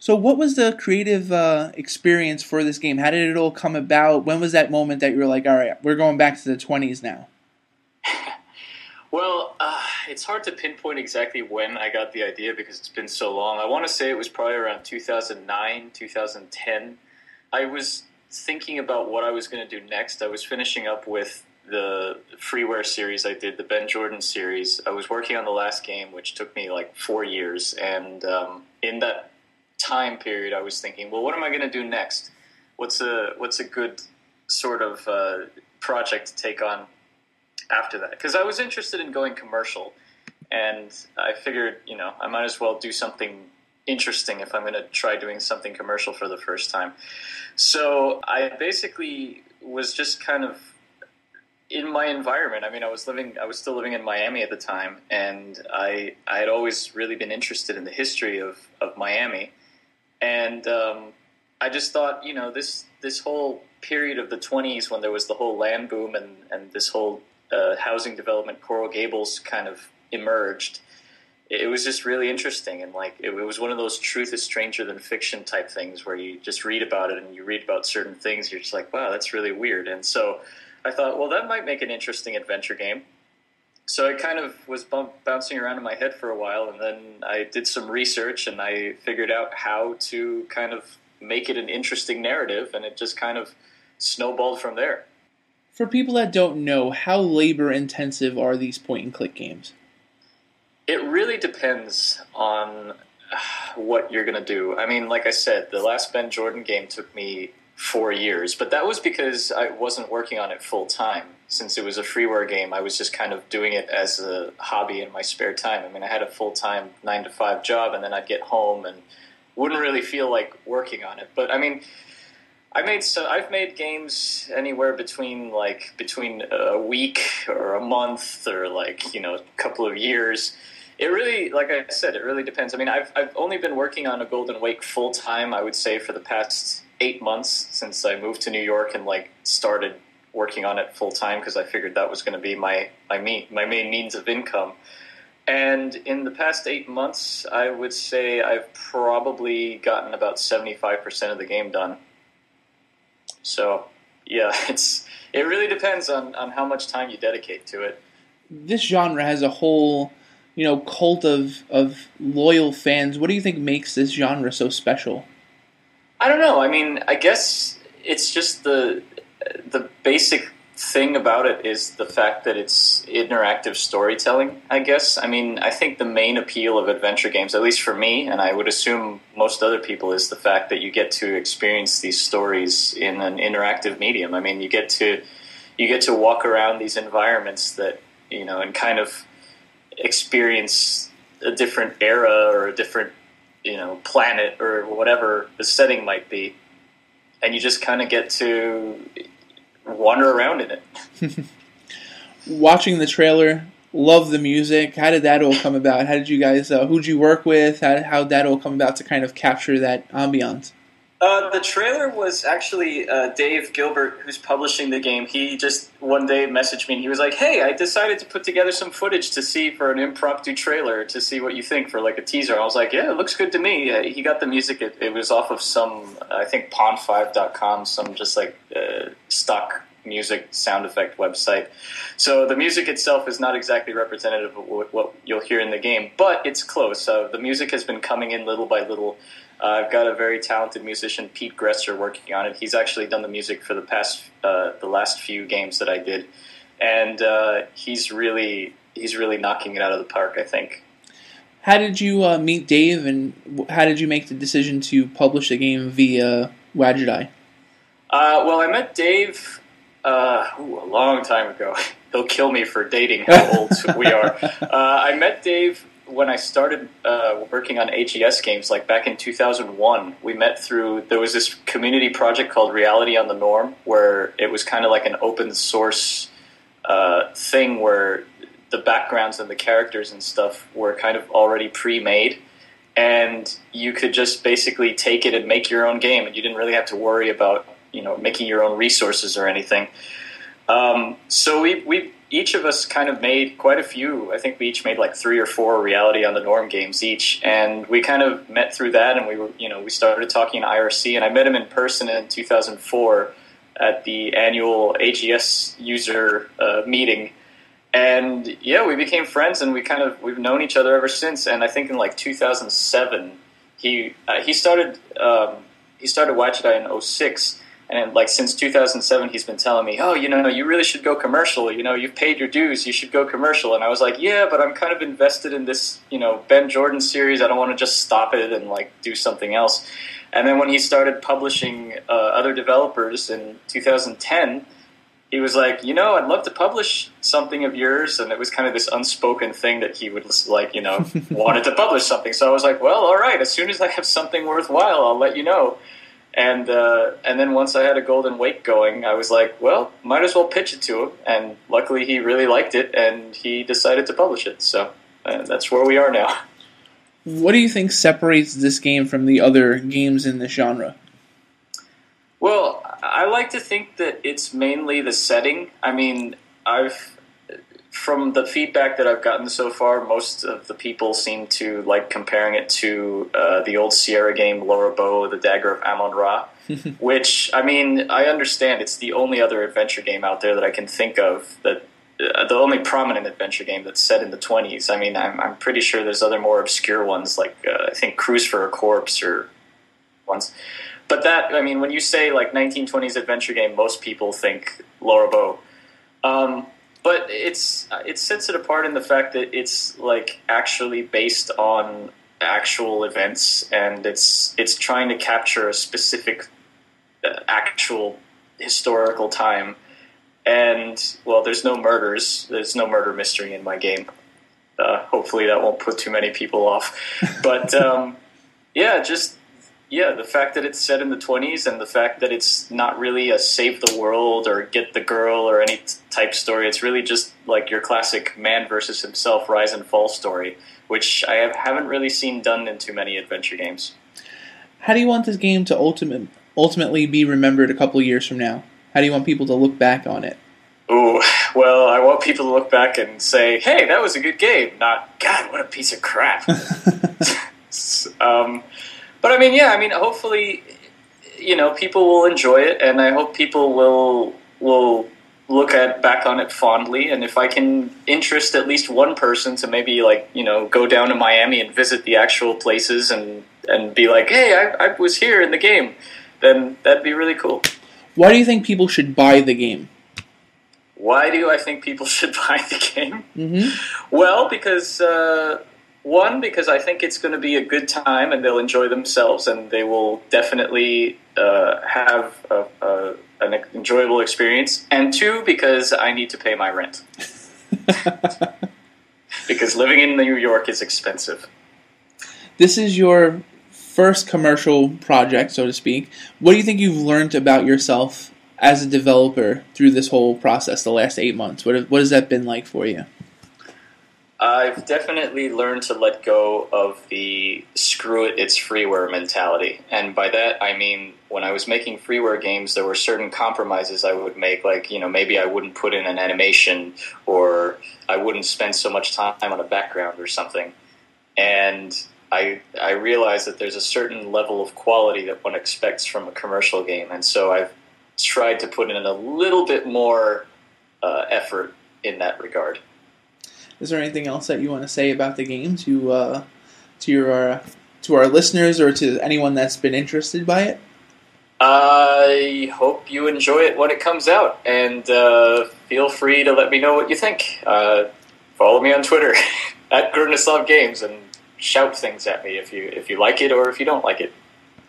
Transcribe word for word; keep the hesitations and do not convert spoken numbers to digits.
So what was the creative uh, experience for this game? How did it all come about? When was that moment that you were like, all right, we're going back to the twenties now? Well, uh, it's hard to pinpoint exactly when I got the idea because it's been so long. I want to say it was probably around two thousand nine, two thousand ten. I was thinking about what I was going to do next. I was finishing up with the freeware series I did, the Ben Jordan series. I was working on the last game, which took me like four years. And um, in that time period, I was thinking, well, what am I going to do next? What's a what's a good sort of uh, project to take on after that? Because I was interested in going commercial, and I figured, you know, I might as well do something interesting if I'm going to try doing something commercial for the first time. So I basically was just kind of in my environment. I mean, I was living, I was still living in Miami at the time, and I I had always really been interested in the history of, of Miami. And um, I just thought, you know, this this whole period of the twenties when there was the whole land boom and, and this whole uh, housing development, Coral Gables kind of emerged. It was just really interesting. And like, it, it was one of those truth is stranger than fiction type things where you just read about it and you read about certain things. You're just like, wow, that's really weird. And so I thought, well, that might make an interesting adventure game. So I kind of was bump, bouncing around in my head for a while, and then I did some research, and I figured out how to kind of make it an interesting narrative, and it just kind of snowballed from there. For people that don't know, how labor-intensive are these point-and-click games? It really depends on what you're going to do. I mean, like I said, the last Ben Jordan game took me four years, but that was because I wasn't working on it full-time. Since it was a freeware game, I was just kind of doing it as a hobby in my spare time. I mean, I had a full-time nine to five job, and then I'd get home and wouldn't really feel like working on it. But I mean, I made so I've made games anywhere between like between a week or a month or like, you know, a couple of years. It really, like I said, it really depends. I mean, I've I've only been working on a Golden Wake full-time, I would say, for the past eight months since I moved to New York and like started working on it full time because I figured that was going to be my my main my main means of income. And in the past eight months, I would say I've probably gotten about seventy-five percent of the game done. So yeah, it's it really depends on, on how much time you dedicate to it. This genre has a whole, you know, cult of of loyal fans. What do you think makes this genre so special? I don't know. I mean, I guess it's just the the basic thing about it is the fact that it's interactive storytelling, I guess. I mean, I think the main appeal of adventure games, at least for me, and I would assume most other people, is the fact that you get to experience these stories in an interactive medium. I mean, you get to you get to walk around these environments that, you know, and kind of experience a different era or a different, you know, planet or whatever the setting might be. And you just kind of get to wander around in it. Watching the trailer, love the music. How did that all come about? How did you guys, uh, who'd you work with? How how did that all come about to kind of capture that ambiance? Uh, the trailer was actually uh, Dave Gilbert, who's publishing the game. He just one day messaged me and he was like, hey, I decided to put together some footage to see for an impromptu trailer to see what you think for like a teaser. I was like, yeah, it looks good to me. Uh, he got the music. It, it was off of some, I think, pond five dot com, some just like uh, stock music sound effect website. So the music itself is not exactly representative of what, what you'll hear in the game, but it's close. Uh, the music has been coming in little by little. Uh, I've got a very talented musician, Pete Gresser, working on it. He's actually done the music for the past, uh, the last few games that I did, and uh, he's really, he's really knocking it out of the park, I think. How did you uh, meet Dave, and how did you make the decision to publish the game via Wadjet Eye? Uh, well, I met Dave uh, ooh, a long time ago. He'll kill me for dating how old we are. Uh, I met Dave when I started uh, working on A G S games, like back in two thousand one. We met through, there was this community project called Reality on the Norm, where it was kind of like an open source uh, thing where the backgrounds and the characters and stuff were kind of already pre-made, and you could just basically take it and make your own game, and you didn't really have to worry about, you know, making your own resources or anything. Um, so we we each of us kind of made quite a few. I think we each made like three or four Reality on the Norm games each, and we kind of met through that. And we were, you know, we started talking in I R C, and I met him in person in two thousand four at the annual A G S user uh, meeting. And yeah, we became friends, and we kind of we've known each other ever since. And I think in like two thousand seven, he uh, he started um, he started Watchet in oh six. And like since two thousand seven, he's been telling me, "Oh, you know, you really should go commercial. You know, you've paid your dues. You should go commercial." And I was like, "Yeah, but I'm kind of invested in this, you know, Ben Jordan series. I don't want to just stop it and like do something else." And then when he started publishing uh, other developers in two thousand ten, he was like, "You know, I'd love to publish something of yours." And it was kind of this unspoken thing that he would like, you know, wanted to publish something. So I was like, "Well, all right. As soon as I have something worthwhile, I'll let you know." And uh, and then once I had a Golden Wake going, I was like, well, might as well pitch it to him. And luckily he really liked it, and he decided to publish it. So uh, that's where we are now. What do you think separates this game from the other games in this genre? Well, I like to think that it's mainly the setting. I mean, I've from the feedback that I've gotten so far, most of the people seem to like comparing it to uh, the old Sierra game, Laura Bow, The Dagger of Amon-Ra, which, I mean, I understand it's the only other adventure game out there that I can think of, that uh, the only prominent adventure game that's set in the twenties. I mean, I'm, I'm pretty sure there's other more obscure ones, like uh, I think Cruise for a Corpse or ones. But that, I mean, when you say like nineteen twenties adventure game, most people think Laura Bow. Um, But it's it sets it apart in the fact that it's like actually based on actual events, and it's it's trying to capture a specific uh, actual historical time. And well, there's no murders. There's no murder mystery in my game. Uh, hopefully, that won't put too many people off. But um, yeah, just. Yeah, the fact that it's set in the twenties, and the fact that it's not really a save the world or get the girl or any t- type story. It's really just like your classic man versus himself rise and fall story, which I have, haven't really seen done in too many adventure games. How do you want this game to ultimate, ultimately be remembered a couple years from now? How do you want people to look back on it? Ooh, well, I want people to look back and say, hey, that was a good game, not, God, what a piece of crap. um... But I mean, yeah, I mean, hopefully, you know, people will enjoy it, and I hope people will will look at back on it fondly. And if I can interest at least one person to maybe like, you know, go down to Miami and visit the actual places and and be like, hey, I, I was here in the game, then that'd be really cool. Why do you think people should buy the game? Why do I think people should buy the game? Mm-hmm. Well, because. Uh, One, because I think it's going to be a good time and they'll enjoy themselves, and they will definitely uh, have a, a, an enjoyable experience. And two, because I need to pay my rent. Because living in New York is expensive. This is your first commercial project, so to speak. What do you think you've learned about yourself as a developer through this whole process, the last eight months? What, what has that been like for you? I've definitely learned to let go of the screw it, it's freeware mentality. And by that, I mean, when I was making freeware games, there were certain compromises I would make, like, you know, maybe I wouldn't put in an animation, or I wouldn't spend so much time on a background or something. And I I realized that there's a certain level of quality that one expects from a commercial game. And so I've tried to put in a little bit more uh, effort in that regard. Is there anything else that you want to say about the game to uh, to your uh, to our listeners or to anyone that's been interested by it? I hope you enjoy it when it comes out, and uh, feel free to let me know what you think. Uh, follow me on Twitter at Gurnislav Games and shout things at me if you if you like it or if you don't like it.